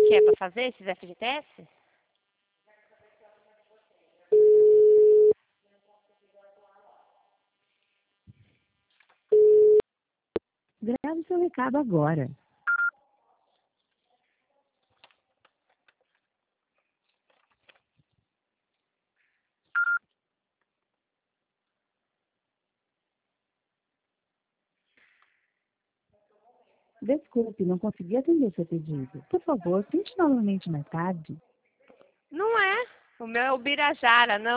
que é para fazer esses FGTS? Grave seu recado agora. Desculpe, não consegui atender seu pedido. Por favor, tente novamente mais tarde. Não é. O meu é o Birajara, não.